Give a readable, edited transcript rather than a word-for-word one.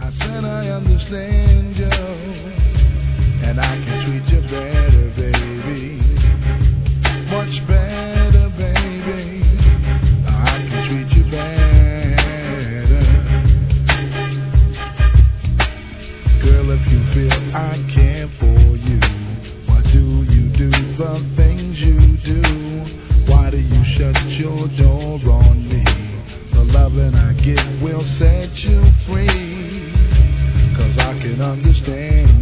I said I understand you, and I can treat you better, baby. Much better, baby. I can treat you better. Girl, if you feel I care for you, why do you do the things you do? Why do you shut your door on me? The loving I give will set you free, 'cause I can understand